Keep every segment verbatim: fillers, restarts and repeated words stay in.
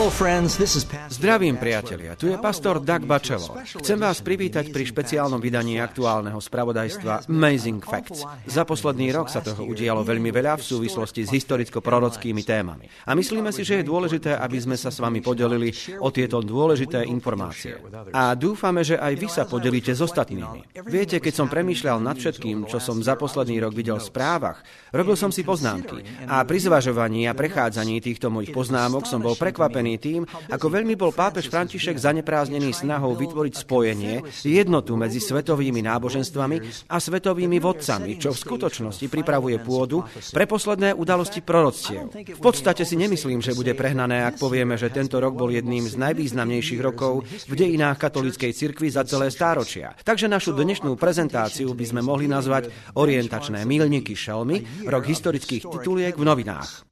Zdravím, priatelia, tu je pastor Doug Batchelor. Chcem vás privítať pri špeciálnom vydaní aktuálneho spravodajstva Amazing Facts. Za posledný rok sa toho udialo veľmi veľa v súvislosti s historicko-prorockými témami. A myslíme si, že je dôležité, aby sme sa s vami podelili o tieto dôležité informácie. A dúfame, že aj vy sa podelíte s ostatnými. Viete, keď som premýšľal nad všetkým, čo som za posledný rok videl v správach, robil som si poznámky. A pri zvažovaní a prechádzaní týchto mojich poznámok som bol prekvapený tým, ako veľmi bol pápež František zaneprázdnený snahou vytvoriť spojenie, jednotu medzi svetovými náboženstvami a svetovými vodcami, čo v skutočnosti pripravuje pôdu pre posledné udalosti proroctiev. V podstate si nemyslím, že bude prehnané, ak povieme, že tento rok bol jedným z najvýznamnejších rokov v dejinách katolíckej cirkvi za celé stáročia. Takže našu dnešnú prezentáciu by sme mohli nazvať Orientačné míľniky šelmy, rok historických tituliek v novinách.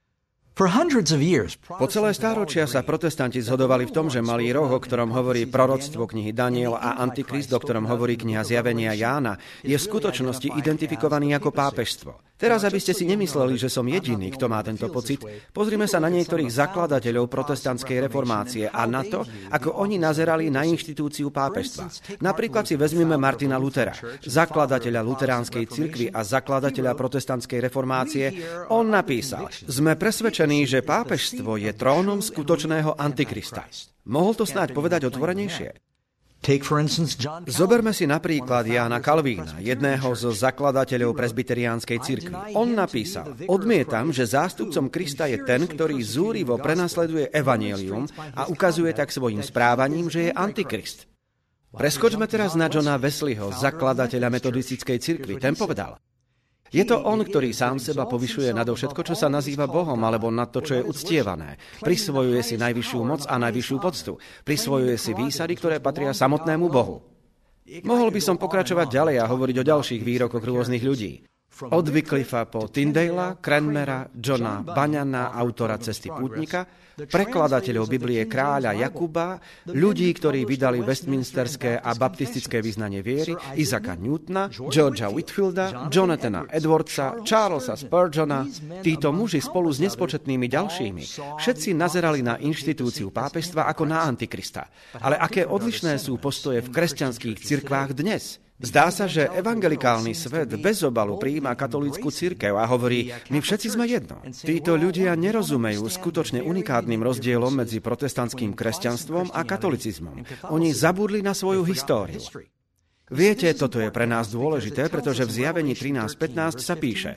Po celé stáročia sa protestanti zhodovali v tom, že malý roh, o ktorom hovorí proroctvo knihy Daniel, a Antikrist, o ktorom hovorí kniha Zjavenia Jána, je v skutočnosti identifikovaný ako pápežstvo. Teraz, aby ste si nemysleli, že som jediný, kto má tento pocit, pozrime sa na niektorých zakladateľov protestantskej reformácie a na to, ako oni nazerali na inštitúciu pápežstva. Napríklad si vezmeme Martina Luthera, zakladateľa luteránskej cirkvi a zakladateľa protestantskej reformácie. On napísal: "Sme presvedčení, že pápežstvo je trónom skutočného Antikrista." Mohol to snáď povedať otvorenejšie? Zoberme si napríklad Jána Kalvína, jedného zo zakladateľov presbyteriánskej cirkvi. On napísal: "Odmietam, že zástupcom Krista je ten, ktorý zúrivo prenasleduje evanjelium a ukazuje tak svojím správaním, že je Antikrist." Preskočme teraz na Johna Wesleyho, zakladateľa metodistickej cirkvi. Ten povedal: "Je to on, ktorý sám seba povyšuje nado všetko, čo sa nazýva Bohom, alebo nad to, čo je uctievané. Prisvojuje si najvyššiu moc a najvyššiu poctu. Prisvojuje si výsady, ktoré patria samotnému Bohu." Mohol by som pokračovať ďalej a hovoriť o ďalších výrokoch rôznych ľudí. Od Wycliffa po Tyndalea, Cranmera, Johna Bunyana, autora Cesty pútnika, prekladateľov Biblie kráľa Jakuba, ľudí, ktorí vydali westminsterské a baptistické vyznanie viery, Isaaca Newtona, Georgia Whitfielda, Jonathana Edwardsa, Charlesa Spurgeona. Títo muži spolu s nespočetnými ďalšími všetci nazerali na inštitúciu pápežstva ako na Antikrista. Ale aké odlišné sú postoje v kresťanských cirkvách dnes? Zdá sa, že evangelikálny svet bez obalu prijíma katolícku cirkev a hovorí: "My všetci sme jedno." Títo ľudia nerozumejú skutočne unikátnym rozdielom medzi protestantským kresťanstvom a katolicizmom. Oni zabudli na svoju históriu. Viete, toto je pre nás dôležité, pretože v Zjavení trinásť pätnásť sa píše: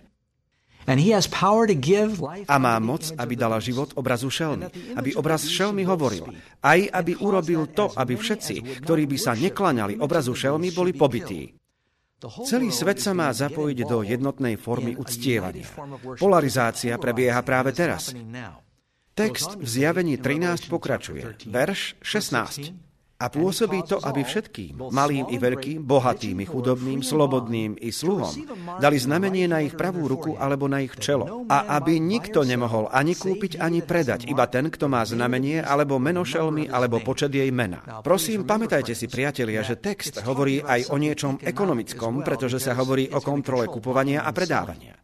"A má moc, aby dala život obrazu šelmy, aby obraz šelmy hovoril, aj aby urobil to, aby všetci, ktorí by sa nekláňali obrazu šelmy, boli pobití." Celý svet sa má zapojiť do jednotnej formy uctievania. Polarizácia prebieha práve teraz. Text v Zjavení trinásť pokračuje. Verš šestnásť. "A pôsobí to, aby všetkým, malým i veľkým, bohatým i chudobným, slobodným i sluhom, dali znamenie na ich pravú ruku alebo na ich čelo. A aby nikto nemohol ani kúpiť, ani predať, iba ten, kto má znamenie, alebo meno šelmy, alebo počet jej mena." Prosím, pamätajte si, priatelia, že text hovorí aj o niečom ekonomickom, pretože sa hovorí o kontrole kupovania a predávania.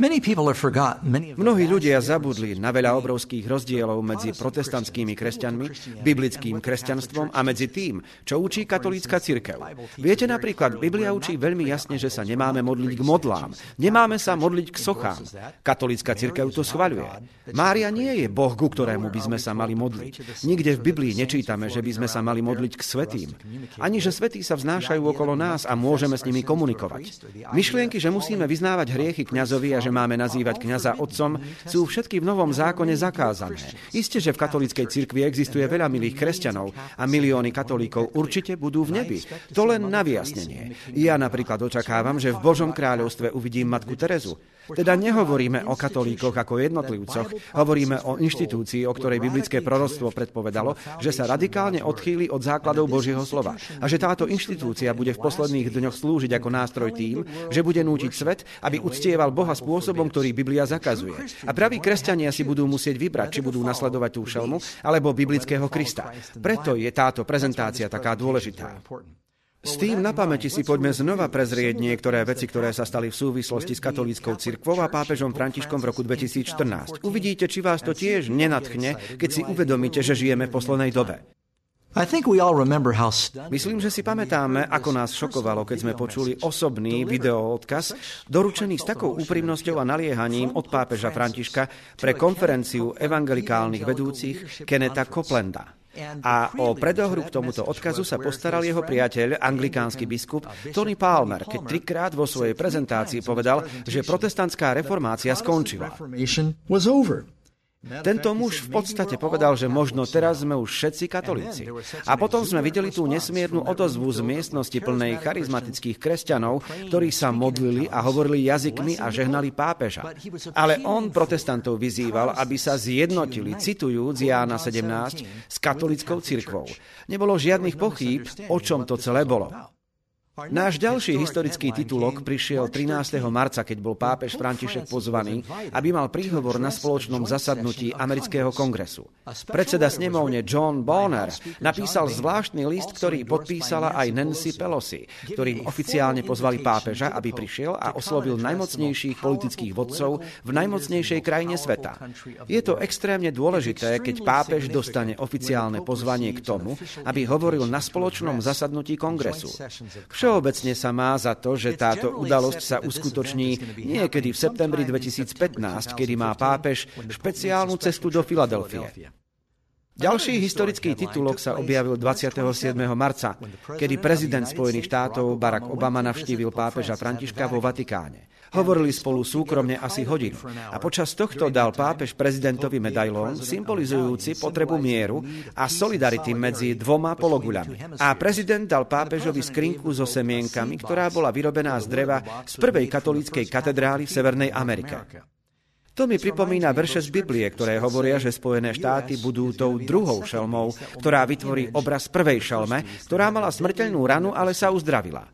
Mnohí ľudia zabudli na veľa obrovských rozdielov medzi protestantskými kresťanmi, biblickým kresťanstvom a medzi tým, čo učí katolícka cirkev. Viete, napríklad, Biblia učí veľmi jasne, že sa nemáme modliť k modlám, nemáme sa modliť k sochám. Katolícka cirkev to schvaľuje. Mária nie je Boh, ku ktorému by sme sa mali modliť. Nikde v Biblii nečítame, že by sme sa mali modliť k svätým. Ani že svätí sa vznášajú okolo nás a môžeme s nimi komunikovať. Myšlienky, že musíme vyznávať hriechy kňazovi a že máme nazývať kňaza otcom, sú všetky v Novom zákone zakázané. Isté, že v katolíckej cirkvi existuje veľa milých kresťanov a milióny katolíkov určite budú v nebi. To len na vyjasnenie. Ja napríklad očakávam, že v Božom kráľovstve uvidím matku Terezu. Teda nehovoríme o katolíkoch ako jednotlivcoch, hovoríme o inštitúcii, o ktorej biblické proroctvo predpovedalo, že sa radikálne odchýli od základov Božieho slova a že táto inštitúcia bude v posledných dňoch slúžiť ako nástroj tým, že bude nútiť svet, aby uctieval Boha spôsobom, ktorý Biblia zakazuje. A praví kresťania si budú musieť vybrať, či budú nasledovať tú šelmu alebo biblického Krista. Preto je táto prezentácia taká dôležitá. S tým na pamäti si poďme znova prezrieť niektoré veci, ktoré sa stali v súvislosti s katolíckou cirkvou a pápežom Františkom v roku dvetisícštrnásť. Uvidíte, či vás to tiež nenadchne, keď si uvedomíte, že žijeme v poslednej dobe. Myslím, že si pamätáme, ako nás šokovalo, keď sme počuli osobný videoodkaz, doručený s takou úprimnosťou a naliehaním od pápeža Františka pre konferenciu evangelikálnych vedúcich Kennetha Coplanda. A o predohru k tomuto odkazu sa postaral jeho priateľ, anglikánsky biskup Tony Palmer, keď trikrát vo svojej prezentácii povedal, že protestantská reformácia skončila. Tento muž v podstate povedal, že možno teraz sme už všetci katolíci. A potom sme videli tú nesmiernu odozvu z miestnosti plnej charizmatických kresťanov, ktorí sa modlili a hovorili jazykmi a žehnali pápeža. Ale on protestantov vyzýval, aby sa zjednotili, citujúc Jána sedemnásť, s katolíckou cirkvou. Nebolo žiadnych pochýb, o čom to celé bolo. Náš ďalší historický titulok prišiel trinásteho marca, keď bol pápež František pozvaný, aby mal príhovor na spoločnom zasadnutí amerického kongresu. Predseda snemovne John Bonner napísal zvláštny list, ktorý podpísala aj Nancy Pelosi, ktorým oficiálne pozvali pápeža, aby prišiel a oslovil najmocnejších politických vodcov v najmocnejšej krajine sveta. Je to extrémne dôležité, keď pápež dostane oficiálne pozvanie k tomu, aby hovoril na spoločnom zasadnutí kongresu. Všeobecne sa má za to, že táto udalosť sa uskutoční niekedy v septembri dvetisícpätnásť, kedy má pápež špeciálnu cestu do Filadelfie. Ďalší historický titulok sa objavil dvadsiateho siedmeho marca, kedy prezident Spojených štátov Barack Obama navštívil pápeža Františka vo Vatikáne. Hovorili spolu súkromne asi hodinu a počas tohto dal pápež prezidentovi medailón symbolizujúci potrebu mieru a solidarity medzi dvoma pologuľami. A prezident dal pápežovi skrinku so semienkami, ktorá bola vyrobená z dreva z prvej katolíckej katedrály v Severnej Amerike. To mi pripomína verše z Biblie, ktoré hovoria, že Spojené štáty budú tou druhou šelmou, ktorá vytvorí obraz prvej šelme, ktorá mala smrteľnú ranu, ale sa uzdravila.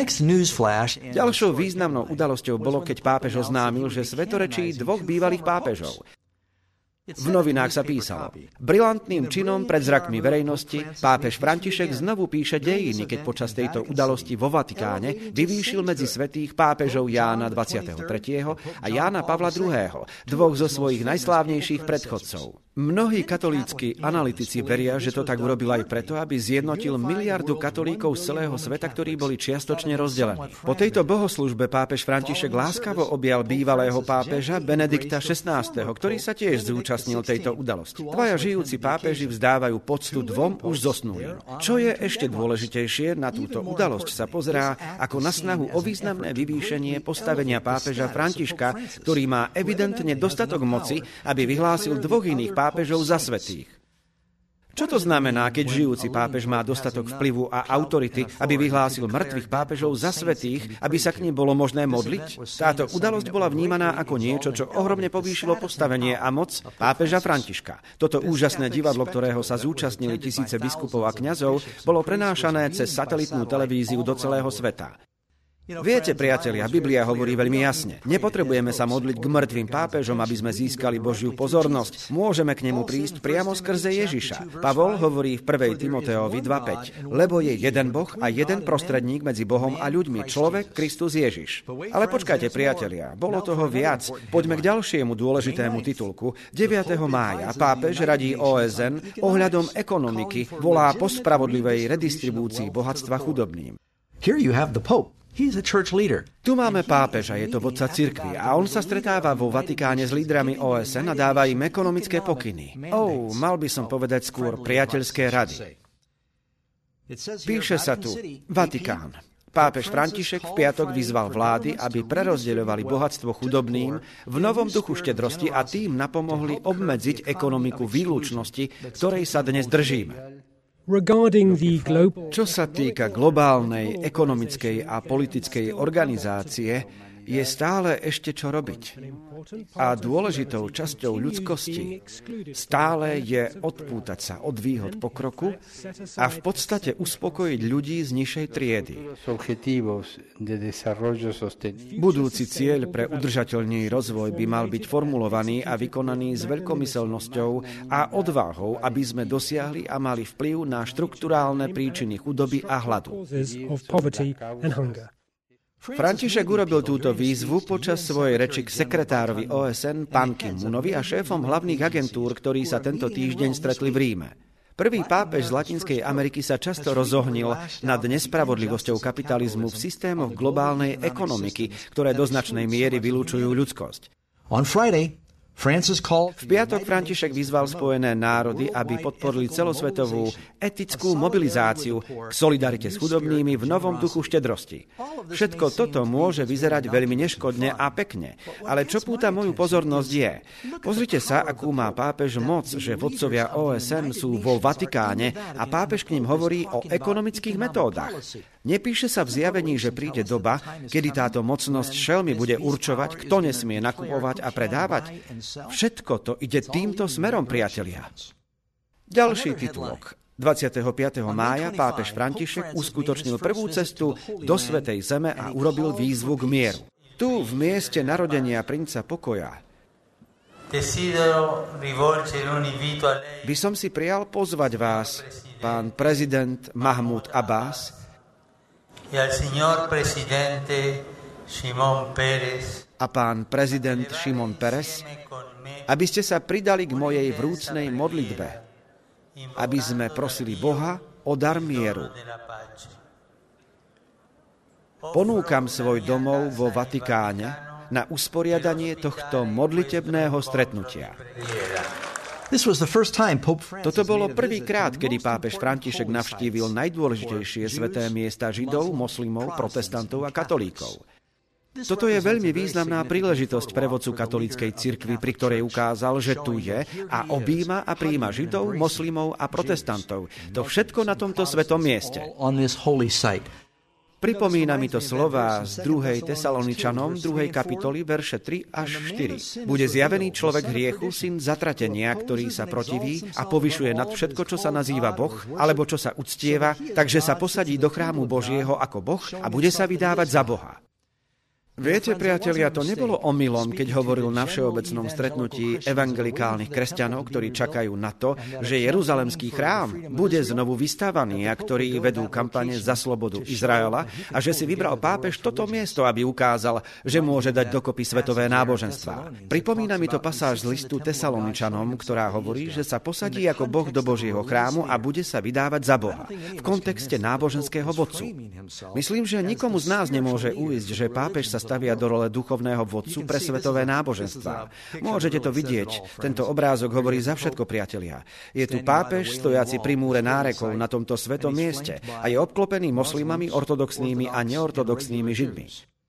Ďalšou významnou udalosťou bolo, keď pápež oznámil, že svetorečí dvoch bývalých pápežov. V novinách sa písalo: brilantným činom pred zrakmi verejnosti pápež František znovu píše dejiny, keď počas tejto udalosti vo Vatikáne vyvýšil medzi svätých pápežov Jána dvadsiateho tretieho a Jána Pavla druhého, dvoch zo svojich najslávnejších predchodcov. Mnohí katolícki analytici veria, že to tak urobil aj preto, aby zjednotil miliardu katolíkov z celého sveta, ktorí boli čiastočne rozdelení. Po tejto bohoslužbe pápež František láskavo objal bývalého pápeža Benedikta šestnásteho, ktorý sa tiež zúčastnil tejto udalosti. Dvaja žijúci pápeži vzdávajú poctu dvom už zosnulým. Čo je ešte dôležitejšie, na túto udalosť sa pozerá ako na snahu o významné vyvýšenie postavenia pápeža Františka, ktorý má evidentne dostatok moci, aby vyhlásil dvoch iných pápežov pápežov za svätých. Čo to znamená, keď žijúci pápež má dostatok vplyvu a autority, aby vyhlásil mŕtvych pápežov za svätých, aby sa k nim bolo možné modliť? Táto udalosť bola vnímaná ako niečo, čo ohromne povýšilo postavenie a moc pápeža Františka. Toto úžasné divadlo, ktorého sa zúčastnili tisíce biskupov a kňazov, bolo prenášané cez satelitnú televíziu do celého sveta. Viete, priatelia, Biblia hovorí veľmi jasne. Nepotrebujeme sa modliť k mŕtvým pápežom, aby sme získali Božiu pozornosť. Môžeme k nemu prísť priamo skrze Ježiša. Pavol hovorí v prvej Timoteovi dva päť. Lebo je jeden Boh a jeden prostredník medzi Bohom a ľuďmi, človek Kristus Ježiš. Ale počkajte, priatelia, bolo toho viac. Poďme k ďalšiemu dôležitému titulku. deviateho mája pápež radí ó es en ohľadom ekonomiky, volá po spravodlivej redistribúcii bohatstva chudobným. Here you have the Pope. He's a church leader. Tu máme pápeža, je to vodca cirkvi a on sa stretáva vo Vatikáne s lídrami ó es en a dáva im ekonomické pokyny. Oh, mal by som povedať skôr priateľské rady. Píše sa tu Vatikán. Pápež František v piatok vyzval vlády, aby prerozdeľovali bohatstvo chudobným v novom duchu štedrosti a tým napomohli obmedziť ekonomiku výlučnosti, ktorej sa dnes držíme. Čo sa týka globálnej ekonomickej a politickej organizácie, je stále ešte čo robiť. A dôležitou časťou ľudskosti stále je odpútať sa od výhod pokroku a v podstate uspokojiť ľudí z nižšej triedy. Budúci cieľ pre udržateľný rozvoj by mal byť formulovaný a vykonaný s veľkomyselnosťou a odvahou, aby sme dosiahli a mali vplyv na štrukturálne príčiny chudoby a hladu. František urobil túto výzvu počas svojej reči k sekretárovi ó es en Pan Ki-moonovi a šéfom hlavných agentúr, ktorí sa tento týždeň stretli v Ríme. Prvý pápež z Latinskej Ameriky sa často rozohnil nad nespravodlivosťou kapitalizmu v systémoch globálnej ekonomiky, ktoré do značnej miery vylúčujú ľudskosť. On Friday, Francis called... V piatok František vyzval Spojené národy, aby podporili celosvetovú etickú mobilizáciu k solidarite s chudobnými v novom duchu štedrosti. Všetko toto môže vyzerať veľmi neškodne a pekne, ale čo púta moju pozornosť je, pozrite sa, akú má pápež moc, že vodcovia ó es en sú vo Vatikáne a pápež k ním hovorí o ekonomických metódach. Nepíše sa v zjavení, že príde doba, kedy táto mocnosť šelmy bude určovať, kto nesmie nakupovať a predávať. Všetko to ide týmto smerom, priatelia. Ďalší titulok. dvadsiateho piateho mája pápež František uskutočnil prvú cestu do Svätej Zeme a urobil výzvu k mieru. Tu, v mieste narodenia princa pokoja, by som si prijal pozvať vás, pán prezident Mahmud Abbas, a pán prezident Šimon Peres, aby ste sa pridali k mojej vrúcnej modlitbe, aby sme prosili Boha o dar mieru. Ponúkam svoj domov vo Vatikáne na usporiadanie tohto modlitebného stretnutia. Toto bolo prvýkrát, kedy pápež František navštívil najdôležitejšie sväté miesta Židov, moslimov, protestantov a katolíkov. Toto je veľmi významná príležitosť pre vodcu katolíckej cirkvi, pri ktorej ukázal, že tu je a objíma a prijíma Židov, moslimov a protestantov. To všetko na tomto svetom mieste. Pripomína mi to slová z druhej Tesaloničanom, druhej kapitoly, verše tri až štyri. Bude zjavený človek hriechu, syn zatratenia, ktorý sa protiví a povyšuje nad všetko, čo sa nazýva Boh, alebo čo sa uctieva, takže sa posadí do chrámu Božieho ako Boh a bude sa vydávať za Boha. Viete, priatelia, to nebolo omylom, keď hovoril na všeobecnom stretnutí evangelikálnych kresťanov, ktorí čakajú na to, že Jeruzalemský chrám bude znovu vystávaný a ktorí vedú kampane za slobodu Izraela a že si vybral pápež toto miesto, aby ukázal, že môže dať dokopy svetové náboženstvá. Pripomína mi to pasáž z listu Tesaloničanom, ktorá hovorí, že sa posadí ako Boh do Božieho chrámu a bude sa vydávať za Boha v kontexte náboženského vodcu. Myslím, že nikomu z nás nemôže uísť, že pápež sa stavia do role duchovného vodcu pre svetové náboženstvá. Môžete to vidieť. Tento obrázok hovorí za všetko, priatelia. Je tu pápež stojaci pri múre nárekov na tomto svetom mieste a je obklopený moslimami, ortodoxnými a neortodoxnými Židmi.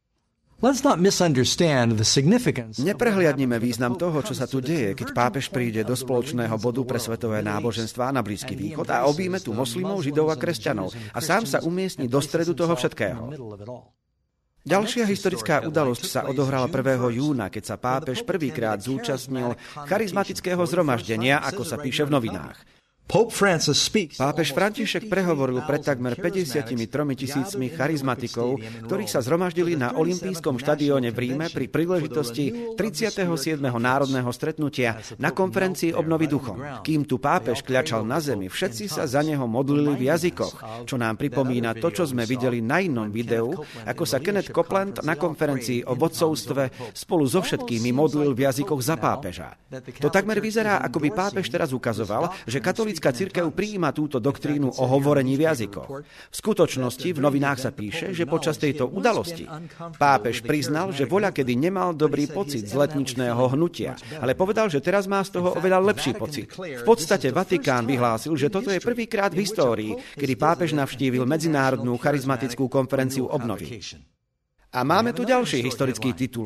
Neprehliadnime význam toho, čo sa tu deje, keď pápež príde do spoločného bodu pre svetové náboženstvá na Blízky východ a objíme tu moslimov, Židov a kresťanov a sám sa umiestni do stredu toho všetkého. Ďalšia historická udalosť sa odohrala prvého júna, keď sa pápež prvýkrát zúčastnil charizmatického zhromaždenia, ako sa píše v novinách. Pápež František prehovoril pred takmer päťdesiatimi tromi tisícmi charizmatikov, ktorí sa zhromaždili na olympijskom štadióne v Ríme pri príležitosti tridsiateho siedmeho národného stretnutia na konferencii obnovy duchom. Kým tu pápež kľačal na zemi, všetci sa za neho modlili v jazykoch, čo nám pripomína to, čo sme videli na inom videu, ako sa Kenneth Copeland na konferencii o vodcovstve spolu so všetkými modlil v jazykoch za pápeža. To takmer vyzerá, ako by pápež teraz ukazoval, že katolícka cirkev prijíma túto doktrínu o hovorení v jazykoch. V skutočnosti v novinách sa píše, že počas tejto udalosti pápež priznal, že voľakedy nemal dobrý pocit z letničného hnutia, ale povedal, že teraz má z toho oveľa lepší pocit. V podstate Vatikán vyhlásil, že toto je prvýkrát v histórii, kedy pápež navštívil medzinárodnú charizmatickú konferenciu obnovy. A máme tu ďalší historický titulok.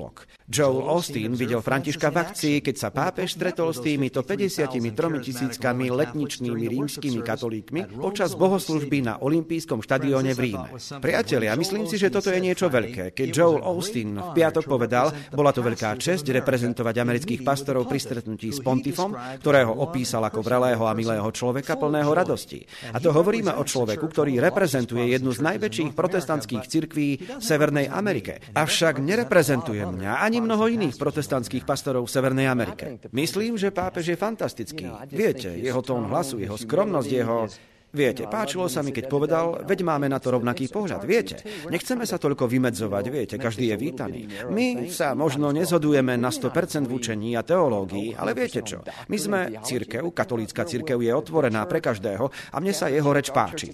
Joel Osteen videl Františka v akcii, keď sa pápež stretol s týmito päťdesiattri tisíckami letničnými rímskymi katolíkmi počas bohoslužby na olympijskom štadióne v Ríme. Priatelia, myslím si, že toto je niečo veľké. Keď Joel Osteen v piatok povedal, bola to veľká česť reprezentovať amerických pastorov pri stretnutí s pontifom, ktorého opísal ako vrelého a milého človeka plného radosti. A to hovoríme o človeku, ktorý reprezentuje jednu z najväčších protestantských cirkví v Severnej Amerike. Avšak nereprezentuje mňa ani mnoho iných protestantských pastorov v Severnej Amerike. Myslím, že pápež je fantastický. Viete, jeho tón hlasu, jeho skromnosť, jeho... Viete, páčilo sa mi, keď povedal, veď máme na to rovnaký pohľad. Viete, nechceme sa toľko vymedzovať, viete, každý je vítaný. My sa možno nezhodujeme na sto percent v učení a teológii, ale viete čo? My sme cirkev, katolícka cirkev je otvorená pre každého a mne sa jeho reč páči.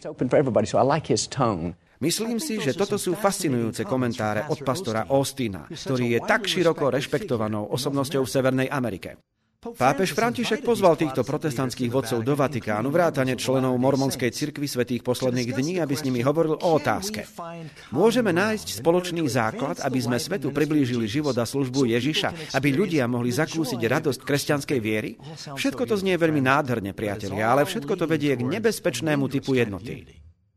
Myslím si, že toto sú fascinujúce komentáre od pastora Osteena, ktorý je tak široko rešpektovanou osobnosťou v Severnej Amerike. Pápež František pozval týchto protestantských vodcov do Vatikánu, vrátane členov mormonskej cirkvi svätých posledných dní, aby s nimi hovoril o otázke. Môžeme nájsť spoločný základ, aby sme svetu priblížili život a službu Ježiša, aby ľudia mohli zakúsiť radosť kresťanskej viery? Všetko to znie veľmi nádherne, priatelia, ale všetko to vedie k nebezpečnému typu jednoty.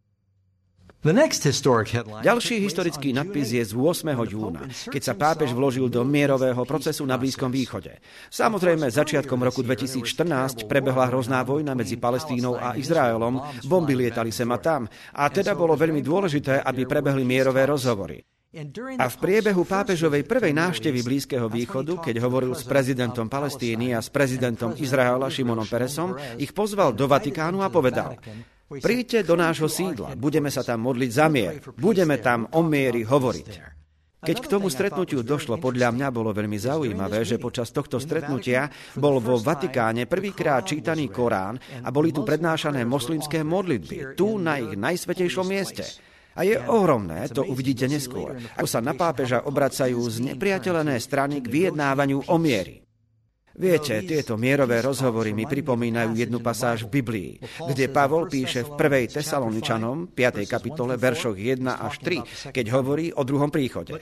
Ďalší historický nadpis je z ôsmeho júna, keď sa pápež vložil do mierového procesu na Blízkom východe. Samozrejme, začiatkom roku dvetisícštrnásť prebehla hrozná vojna medzi Palestínou a Izraelom, bomby lietali sem a tam, a teda bolo veľmi dôležité, aby prebehli mierové rozhovory. A v priebehu pápežovej prvej návštevy Blízkeho východu, keď hovoril s prezidentom Palestíny a s prezidentom Izraela Šimonom Peresom, ich pozval do Vatikánu a povedal: príďte do nášho sídla, budeme sa tam modliť za mier, budeme tam o mieri hovoriť. Keď k tomu stretnutiu došlo, podľa mňa bolo veľmi zaujímavé, že počas tohto stretnutia bol vo Vatikáne prvýkrát čítaný Korán a boli tu prednášané moslimské modlitby, tu na ich najsvätejšom mieste. A je ohromné, to uvidíte neskôr, ako sa na pápeža obracajú z nepriateľené strany k vyjednávaniu o miery. Viete, tieto mierové rozhovory mi pripomínajú jednu pasáž v Biblii, kde Pavol píše v prvej Tesaloničanom, piatej kapitole, veršoch jeden až tri, keď hovorí o druhom príchode.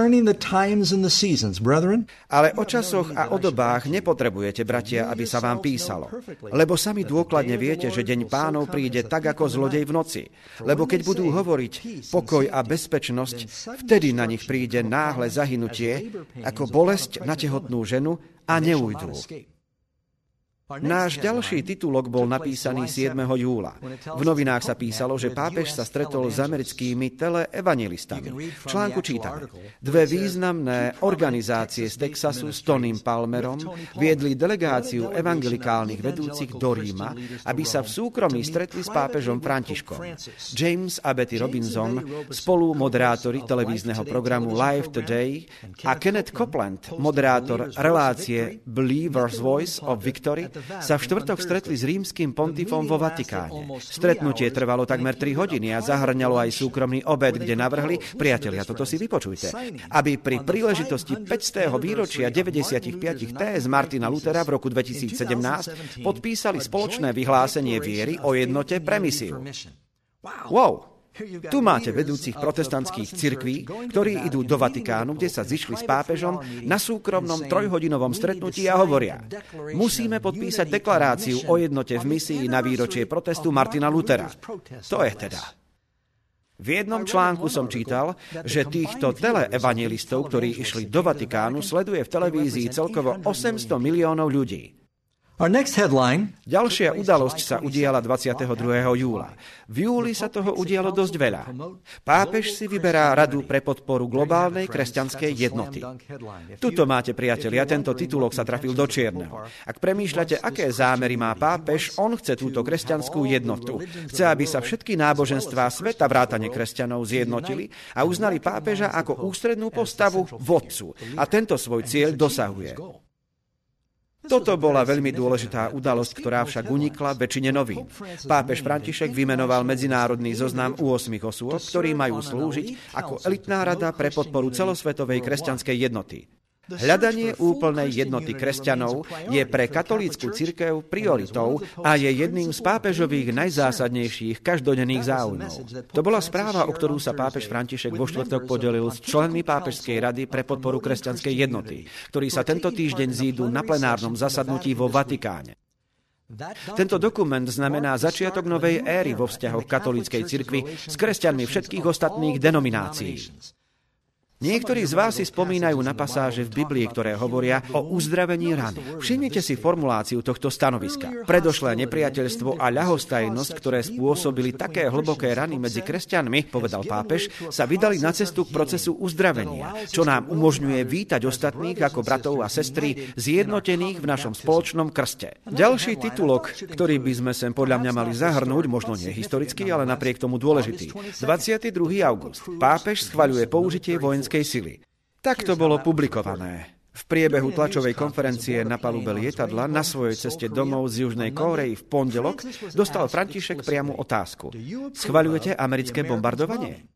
Ale o časoch a o dobách nepotrebujete, bratia, aby sa vám písalo. Lebo sami dôkladne viete, že deň Pánov príde tak ako zlodej v noci. Lebo keď budú hovoriť pokoj a bezpečnosť, vtedy na nich príde náhle zahynutie, ako bolesť na tehotnú ženu, a neújdu. Náš ďalší titulok bol napísaný siedmeho júla. V novinách sa písalo, že pápež sa stretol s americkými teleevangelistami. V článku čítame: dve významné organizácie z Texasu s Tonym Palmerom viedli delegáciu evangelikálnych vedúcich do Ríma, aby sa v súkromí stretli s pápežom Františkom. James a Betty Robinson, spolu moderátori televízneho programu Live Today, a Kenneth Copeland, moderátor relácie Believer's Voice of Victory, sa v štvrtok stretli s rímskym pontifom vo Vatikáne. Stretnutie trvalo takmer tri hodiny a zahrňalo aj súkromný obed, kde navrhli, priatelia, toto si vypočujte, aby pri príležitosti päťstého výročia deväťdesiatpäť téz Martina Luthera v roku dvetisícsedemnásť podpísali spoločné vyhlásenie viery o jednote pre misiu. Wow! Tu máte vedúcich protestantských cirkví, ktorí idú do Vatikánu, kde sa zišli s pápežom na súkromnom trojhodinovom stretnutí a hovoria: musíme podpísať deklaráciu o jednote v misii na výročie protestu Martina Luthera. To je teda. V jednom článku som čítal, že týchto teleevangelistov, ktorí išli do Vatikánu, sleduje v televízii celkovo osemsto miliónov ľudí. Ďalšia udalosť sa udiala dvadsiateho druhého júla. V júli sa toho udialo dosť veľa. Pápež si vyberá Radu pre podporu globálnej kresťanskej jednoty. Tuto máte, priatelia, tento titulok sa trafil do čierneho. Ak premýšľate, aké zámery má pápež, on chce túto kresťanskú jednotu. Chce, aby sa všetky náboženstvá sveta vrátane kresťanov zjednotili a uznali pápeža ako ústrednú postavu vodcu. A tento svoj cieľ dosahuje. Toto bola veľmi dôležitá udalosť, ktorá však unikla väčšine novín. Pápež František vymenoval medzinárodný zoznam osem osôb, ktorí majú slúžiť ako elitná rada pre podporu celosvetovej kresťanskej jednoty. Hľadanie úplnej jednoty kresťanov je pre katolícku cirkev prioritou a je jedným z pápežových najzásadnejších každodenných záujmov. To bola správa, o ktorú sa pápež František vo štvrtok podelil s členmi Pápežskej rady pre podporu kresťanskej jednoty, ktorí sa tento týždeň zídu na plenárnom zasadnutí vo Vatikáne. Tento dokument znamená začiatok novej éry vo vzťahoch katolíckej cirkvi s kresťanmi všetkých ostatných denominácií. Niektorí z vás si spomínajú na pasáže v Biblii, ktoré hovoria o uzdravení rany. Všimnite si formuláciu tohto stanoviska. Predošlé nepriateľstvo a ľahostajnosť, ktoré spôsobili také hlboké rany medzi kresťanmi, povedal pápež, sa vydali na cestu k procesu uzdravenia, čo nám umožňuje vítať ostatných ako bratov a sestry zjednotených v našom spoločnom krste. Ďalší titulok, ktorý by sme sem podľa mňa mali zahrnúť, možno nie historicky, ale napriek tomu dôležitý. dvadsiateho druhého augusta. Pápež schvaľuje použitie vojenskej sily. Tak to bolo publikované. V priebehu tlačovej konferencie na palube lietadla na svojej ceste domov z Južnej Kórey v pondelok dostal František priamu otázku. Schvaľujete americké bombardovanie?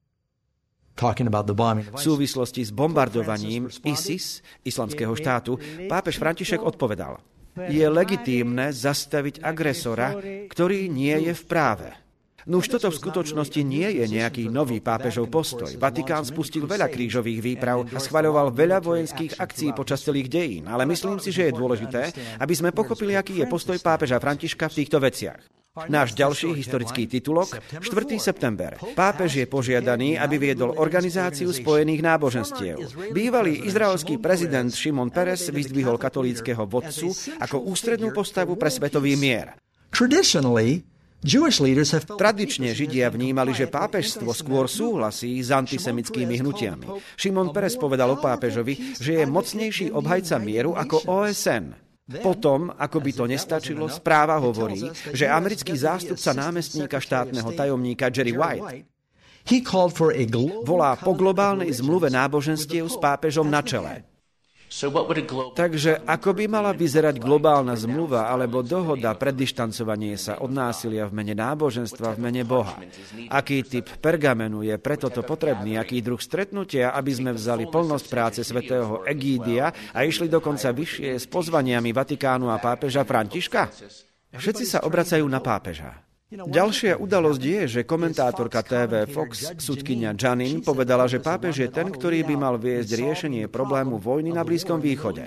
V súvislosti s bombardovaním ISIS, islamského štátu, pápež František odpovedal: je legitímne zastaviť agresora, ktorý nie je v práve. Nuž toto v skutočnosti nie je nejaký nový pápežov postoj. Vatikán spustil veľa krížových výprav a schvaľoval veľa vojenských akcií počas celých dejín, ale myslím si, že je dôležité, aby sme pochopili, aký je postoj pápeža Františka v týchto veciach. Náš ďalší historický titulok, štvrtého september. Pápež je požiadaný, aby viedol Organizáciu spojených náboženstiev. Bývalý izraelský prezident Šimon Peres vyzdvihol katolíckeho vodcu ako ústrednú postavu pre svetový mier. Tradične Židia vnímali, že pápežstvo skôr súhlasí s antisemickými hnutiami. Šimon Peres povedal o pápežovi, že je mocnejší obhajca mieru ako ó es en. Potom, ako by to nestačilo, správa hovorí, že americký zástupca námestníka štátneho tajomníka Jerry White volá po globálnej zmluve náboženstiev s pápežom na čele. Takže ako by mala vyzerať globálna zmluva alebo dohoda pre dištancovanie sa od násilia v mene náboženstva v mene Boha? Aký typ pergamenu je pre toto potrebný? Aký druh stretnutia, aby sme vzali plnosť práce svätého Egídia a išli dokonca vyššie s pozvaniami Vatikánu a pápeža Františka? Všetci sa obracajú na pápeža. Ďalšia udalosť je, že komentátorka té vé Fox, sudkyňa Janin, povedala, že pápež je ten, ktorý by mal viesť riešenie problému vojny na Blízkom východe.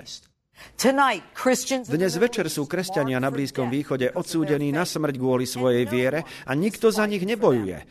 Dnes večer sú kresťania na Blízkom východe odsúdení na smrť kvôli svojej viere a nikto za nich nebojuje.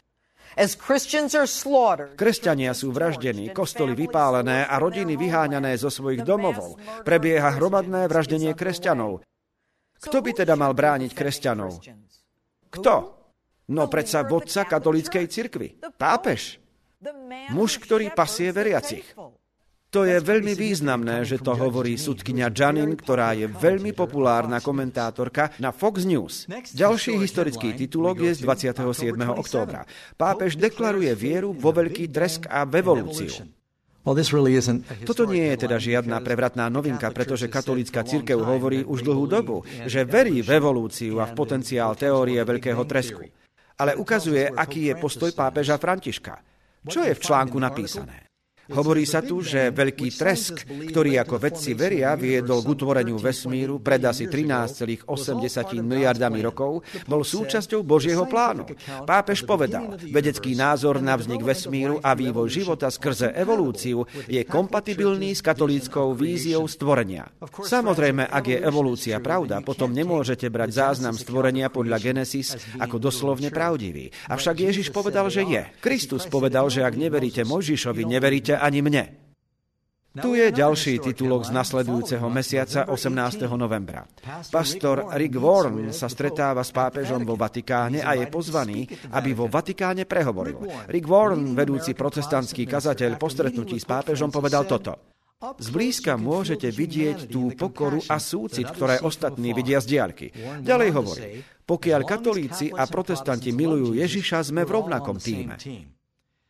Kresťania sú vraždení, kostoly vypálené a rodiny vyháňané zo svojich domovov. Prebieha hromadné vraždenie kresťanov. Kto by teda mal brániť kresťanov? Kto? No predsa vodca katolíckej cirkvi. Pápež. Muž, ktorý pasie veriacich. To je veľmi významné, že to hovorí sudkyňa Janin, ktorá je veľmi populárna komentátorka na Fox News. Ďalší historický titulok je z dvadsiateho siedmeho októbra. Pápež deklaruje vieru vo veľký dresk a v evolúciu. Toto nie je teda žiadna prevratná novinka, pretože katolícka cirkev hovorí už dlhú dobu, že verí v evolúciu a v potenciál teórie veľkého tresku. Ale ukazuje, aký je postoj pápeža Františka. Čo je v článku napísané? Hovorí sa tu, že veľký tresk, ktorý ako vedci veria viedol k utvoreniu vesmíru pred asi trinásť celá osem miliardami rokov, bol súčasťou Božieho plánu. Pápež povedal, vedecký názor na vznik vesmíru a vývoj života skrze evolúciu je kompatibilný s katolíckou víziou stvorenia. Samozrejme, ak je evolúcia pravda, potom nemôžete brať záznam stvorenia podľa Genesis ako doslovne pravdivý. Avšak Ježiš povedal, že je. Kristus povedal, že ak neveríte Mojžišovi, neveríte ani mne. Tu je ďalší titulok z nasledujúceho mesiaca, osemnásteho novembra. Pastor Rick Warren sa stretáva s pápežom vo Vatikáne a je pozvaný, aby vo Vatikáne prehovoril. Rick Warren, vedúci protestantský kazateľ, po stretnutí s pápežom povedal toto. Zblízka môžete vidieť tú pokoru a súcit, ktoré ostatní vidia z diaľky. Ďalej hovorí, pokiaľ katolíci a protestanti milujú Ježiša, sme v rovnakom tíme.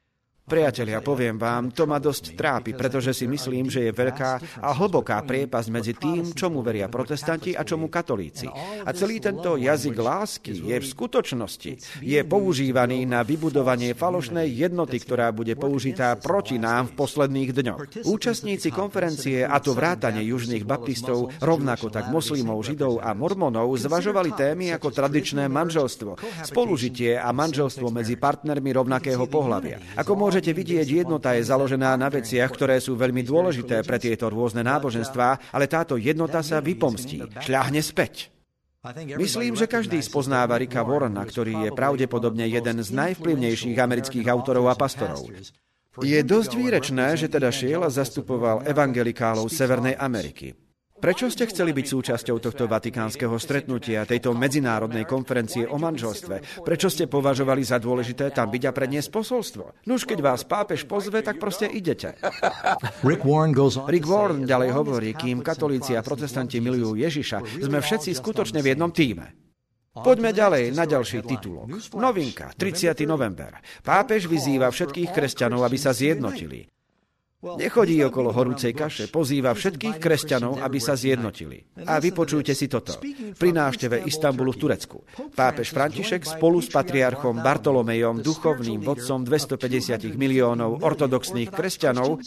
Priatelia, poviem vám, to ma dosť trápi, pretože si myslím, že je veľká a hlboká priepasť medzi tým, čomu veria protestanti a čomu katolíci. A celý tento jazyk lásky je v skutočnosti je používaný na vybudovanie falošnej jednoty, ktorá bude použitá proti nám v posledných dňoch. Účastníci konferencie, a to vrátane južných baptistov, rovnako tak moslimov, židov a mormonov, zvažovali témy ako tradičné manželstvo, spolužitie a manželstvo medzi partnermi rovnakého pohlavia. Ako môžete vidieť, jednota je založená na veciach, ktoré sú veľmi dôležité pre tieto rôzne náboženstvá, ale táto jednota sa vypomstí, šľahne späť. Myslím, že každý spoznáva Ricka Warrena, ktorý je pravdepodobne jeden z najvplyvnejších amerických autorov a pastorov. Je dosť výrečné, že teda šiel a zastupoval evangelikálov Severnej Ameriky. Prečo ste chceli byť súčasťou tohto vatikánskeho stretnutia, tejto medzinárodnej konferencie o manželstve? Prečo ste považovali za dôležité tam byť a predniesť posolstvo? Nuž, keď vás pápež pozve, tak proste idete. Rick Warren goes on Rick Warren ďalej hovorí, kým katolíci a protestanti milujú Ježiša, sme všetci skutočne v jednom tíme. Poďme ďalej na ďalší titulok. Novinka, tridsiateho november. Pápež vyzýva všetkých kresťanov, aby sa zjednotili. Nechodí okolo horúcej kaše, pozýva všetkých kresťanov, aby sa zjednotili. A vypočujte si toto. Pri návšteve Istanbulu v Turecku. Pápež František spolu s patriarchom Bartolomejom, duchovným vodcom dvestopäťdesiat miliónov ortodoxných kresťanov,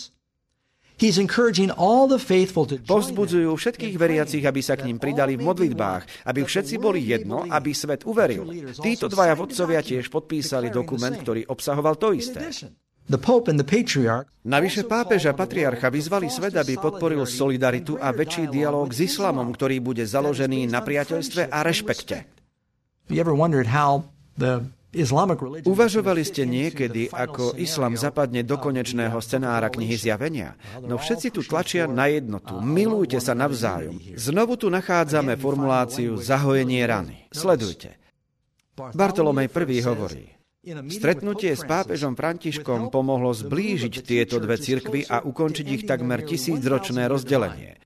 povzbudzujú všetkých veriacich, aby sa k ním pridali v modlitbách, aby všetci boli jedno, aby svet uveril. Títo dvaja vodcovia tiež podpísali dokument, ktorý obsahoval to isté. Navyše pápež a patriarcha vyzvali svet, aby podporil solidaritu a väčší dialóg s islamom, ktorý bude založený na priateľstve a rešpekte. Uvažovali ste niekedy, ako islam zapadne do konečného scenára knihy Zjavenia? No všetci tu tlačia na jednotu. Milujte sa navzájom. Znovu tu nachádzame formuláciu zahojenie rany. Sledujte. Bartolomej prvý hovorí: stretnutie s pápežom Františkom pomohlo zblížiť tieto dve cirkvy a ukončiť ich takmer tisícročné rozdelenie.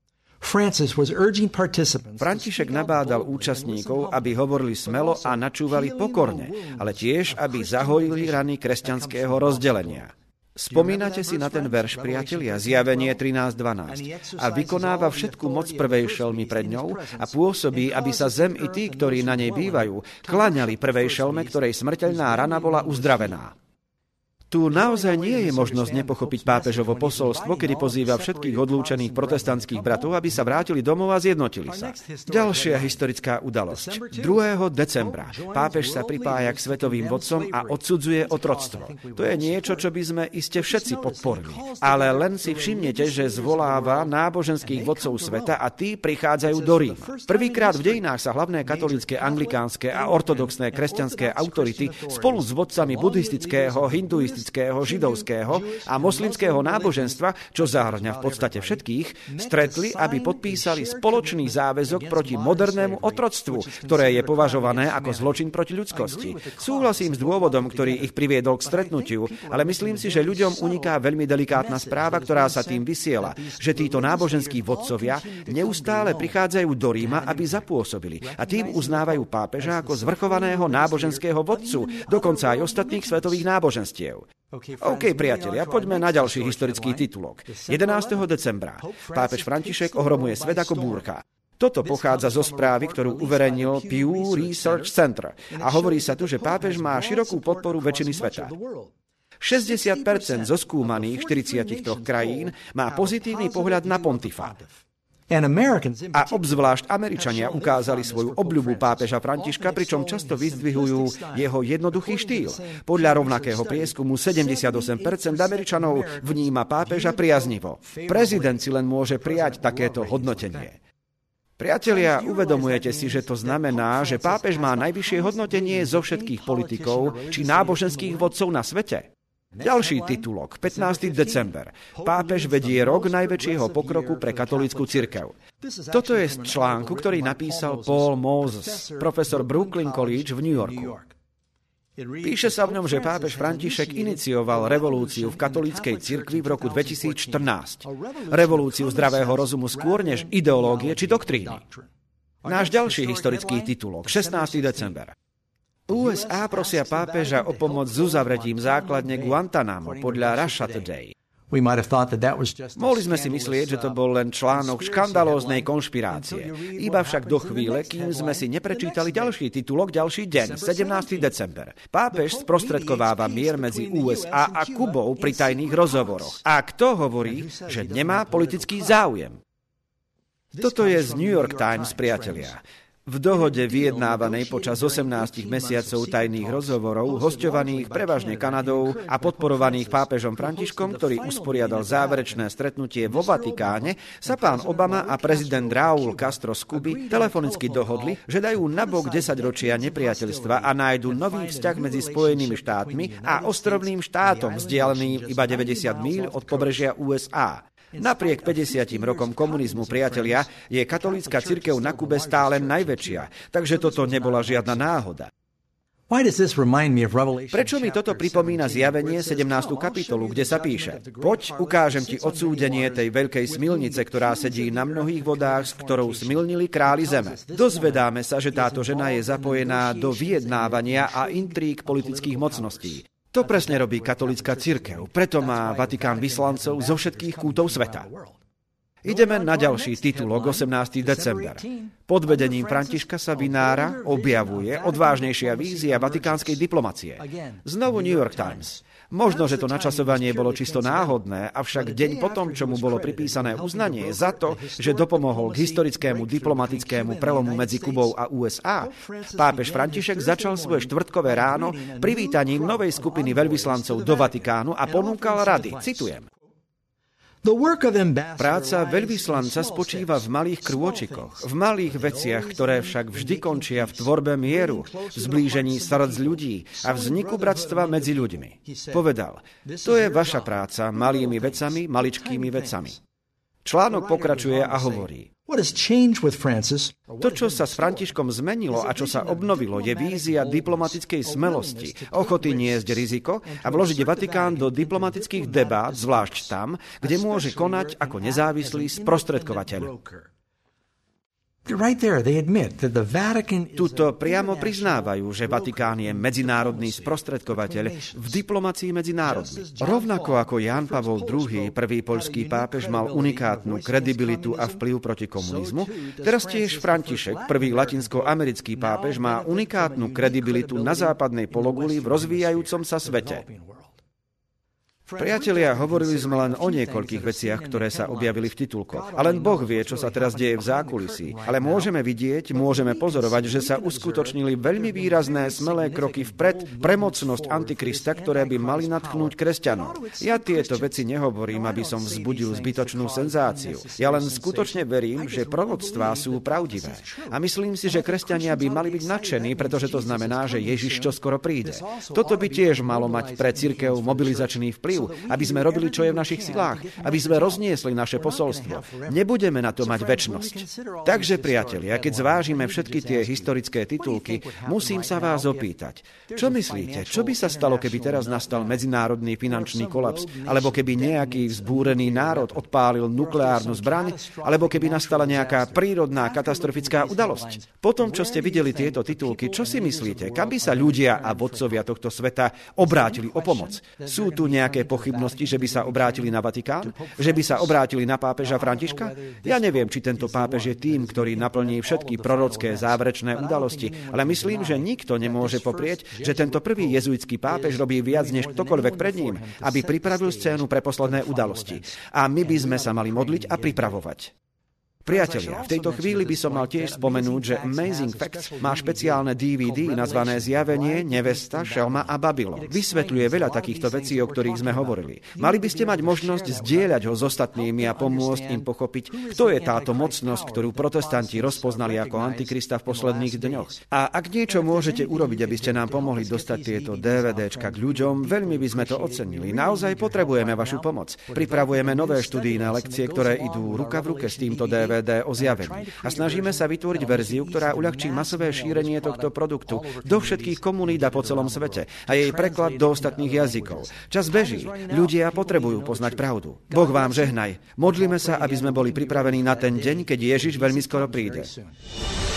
František nabádal účastníkov, aby hovorili smelo a načúvali pokorne, ale tiež, aby zahojili rany kresťanského rozdelenia. Spomínate si na ten verš, priatelia, Zjavenie trinásť dvanásť. A vykonáva všetku moc prvej šelmy pred ňou a pôsobí, aby sa zem i tí, ktorí na nej bývajú, kláňali prvej šelme, ktorej smrteľná rana bola uzdravená. Tu naozaj nie je možnosť nepochopiť pápežovo posolstvo, kedy pozýva všetkých odlúčených protestantských bratov, aby sa vrátili domov a zjednotili sa. Ďalšia historická udalosť. druhého decembra pápež sa pripája k svetovým vodcom a odsudzuje otroctvo. To je niečo, čo by sme iste všetci podporili. Ale len si všimnete, že zvoláva náboženských vodcov sveta a tí prichádzajú do Ríma. Prvýkrát v dejinách sa hlavné katolícke, anglikánske a ortodoxné kresťanské autority spolu s vodcami buddhistického, hinduistického, židovského a moslimského náboženstva, čo zahŕňa v podstate všetkých, stretli, aby podpísali spoločný záväzok proti modernému otroctvu, ktoré je považované ako zločin proti ľudskosti. Súhlasím s dôvodom, ktorý ich priviedol k stretnutiu, ale myslím si, že ľuďom uniká veľmi delikátna správa, ktorá sa tým vysiela, že títo náboženskí vodcovia neustále prichádzajú do Ríma, aby zapôsobili, a tým uznávajú pápeža ako zvrchovaného náboženského vodcu, dokonca aj ostatných svetových náboženstiev. OK, priatelia, poďme na ďalší historický titulok. jedenásteho decembra. Pápež František ohromuje svet ako búrka. Toto pochádza zo správy, ktorú uverejnil Pew Research Center. A hovorí sa tu, že pápež má širokú podporu väčšiny sveta. šesťdesiat percent zo skúmaných štyridsaťtri krajín má pozitívny pohľad na pontifát. A obzvlášť Američania ukázali svoju obľubu pápeža Františka, pričom často vyzdvihujú jeho jednoduchý štýl. Podľa rovnakého prieskumu sedemdesiatosem percent Američanov vníma pápeža priaznivo. Prezident si len môže prijať takéto hodnotenie. Priatelia, uvedomujete si, že to znamená, že pápež má najvyššie hodnotenie zo všetkých politikov či náboženských vodcov na svete? Ďalší titulok, pätnásteho december. Pápež vedie rok najväčšieho pokroku pre katolícku cirkev. Toto je z článku, ktorý napísal Paul Moses, profesor Brooklyn College v New Yorku. Píše sa v ňom, že pápež František inicioval revolúciu v katolíckej cirkvi v roku dvetisícštrnásť. Revolúciu zdravého rozumu skôr než ideológie či doktríny. Náš ďalší historický titulok, šestnásteho december. ú es á prosia pápeža o pomoc s uzavretím základne Guantanamo podľa Russia Today. Mohli sme si myslieť, že to bol len článok škandalóznej konšpirácie. Iba však do chvíle, kým sme si neprečítali ďalší titulok, ďalší deň, sedemnásteho december. Pápež sprostredkováva mier medzi ú es á a Kubou pri tajných rozhovoroch. A kto hovorí, že nemá politický záujem? Toto je z New York Times, priatelia. V dohode vyjednávanej počas osemnástich mesiacov tajných rozhovorov, hosťovaných prevažne Kanadou a podporovaných pápežom Františkom, ktorý usporiadal záverečné stretnutie vo Vatikáne, sa pán Obama a prezident Raúl Castro z Kuby telefonicky dohodli, že dajú nabok desaťročia nepriateľstva a nájdu nový vzťah medzi Spojenými štátmi a ostrovným štátom, vzdialeným iba deväťdesiat míľ od pobrežia ú es á. Napriek päťdesiatim rokom komunizmu, priatelia, je katolícka cirkev na Kube stále najväčšia, takže toto nebola žiadna náhoda. Prečo mi toto pripomína Zjavenie sedemnástu kapitolu, kde sa píše: Poď, ukážem ti odsúdenie tej veľkej smilnice, ktorá sedí na mnohých vodách, s ktorou smilnili králi zeme. Dozvedáme sa, že táto žena je zapojená do vyjednávania a intríg politických mocností. To presne robí katolícka cirkev, preto má Vatikán vyslancov zo všetkých kútov sveta. Ideme na ďalší titulok, osemnásteho december. Pod vedením Františka sa vynára, objavuje odvážnejšia vízia vatikánskej diplomacie. Znovu New York Times. Možno, že to načasovanie bolo čisto náhodné, avšak deň potom, čo mu bolo pripísané uznanie za to, že dopomohol k historickému diplomatickému prelomu medzi Kubou a ú es á, pápež František začal svoje štvrtkové ráno privítaním novej skupiny veľvyslancov do Vatikánu a ponúkal rady. Citujem: Práca veľvyslanca spočíva v malých krôčikoch, v malých veciach, ktoré však vždy končia v tvorbe mieru, v zblížení srdc ľudí a vzniku bratstva medzi ľuďmi. Povedal: To je vaša práca malými vecami, maličkými vecami. Článok pokračuje a hovorí: To, čo sa s Františkom zmenilo a čo sa obnovilo, je vízia diplomatickej smelosti, ochoty niesť riziko a vložiť Vatikán do diplomatických debát, zvlášť tam, kde môže konať ako nezávislý sprostredkovateľ. Tuto priamo priznávajú, že Vatikán je medzinárodný sprostredkovateľ v diplomácii medzi národmi. Rovnako ako Ján Pavol druhý, prvý poľský pápež, mal unikátnu kredibilitu a vplyv proti komunizmu, teraz tiež František, prvý latinskoamerický pápež, má unikátnu kredibilitu na západnej pologuli v rozvíjajúcom sa svete. Priatelia, hovorili sme len o niekoľkých veciach, ktoré sa objavili v titulkoch. A len Boh vie, čo sa teraz deje v zákulisí. Ale môžeme vidieť, môžeme pozorovať, že sa uskutočnili veľmi výrazné, smelé kroky vpred pre mocnosť Antikrista, ktoré by mali nadchnúť kresťanov. Ja tieto veci nehovorím, aby som vzbudil zbytočnú senzáciu. Ja len skutočne verím, že proroctvá sú pravdivé. A myslím si, že kresťania by mali byť nadšení, pretože to znamená, že Ježiš čoskoro príde. Toto by tiež malo mať pre cirkev mobilizačný vplyv, aby sme robili, čo je v našich silách, aby sme rozniesli naše posolstvo. Nebudeme na to mať večnosť. Takže, priatelia, keď zvážime všetky tie historické titulky, musím sa vás opýtať, čo myslíte, čo by sa stalo, keby teraz nastal medzinárodný finančný kolaps, alebo keby nejaký vzbúrený národ odpálil nukleárnu zbraň, alebo keby nastala nejaká prírodná katastrofická udalosť? Potom, čo ste videli tieto titulky, čo si myslíte, kam by sa ľudia a vodcovia tohto sveta obrátili o pomoc? Sú tu nejaké pochybnosti, že by sa obrátili na Vatikán? Že by sa obrátili na pápeža Františka? Ja neviem, či tento pápež je tým, ktorý naplní všetky prorocké záverečné udalosti, ale myslím, že nikto nemôže poprieť, že tento prvý jezuitský pápež robí viac než ktokoľvek pred ním, aby pripravil scénu pre posledné udalosti. A my by sme sa mali modliť a pripravovať. Priatelia, v tejto chvíli by som mal tiež spomenúť, že Amazing Facts má špeciálne dé vé dé nazvané Zjavenie, Nevesta, Šelma a Babylon. Vysvetľuje veľa takýchto vecí, o ktorých sme hovorili. Mali by ste mať možnosť zdieľať ho s ostatnými a pomôcť im pochopiť, kto je táto mocnosť, ktorú protestanti rozpoznali ako Antikrista v posledných dňoch. A ak niečo môžete urobiť, aby ste nám pomohli dostať tieto DVDčka k ľuďom, veľmi by sme to ocenili. Naozaj potrebujeme vašu pomoc. Pripravujeme nové študijné lekcie, ktoré idú ruka v ruke s týmto dé vé dé o zjavení. A snažíme sa vytvoriť verziu, ktorá uľahčí masové šírenie tohto produktu do všetkých komunít a po celom svete a jej preklad do ostatných jazykov. Čas beží. Ľudia potrebujú poznať pravdu. Boh vám žehnaj. Modlíme sa, aby sme boli pripravení na ten deň, keď Ježiš veľmi skoro príde.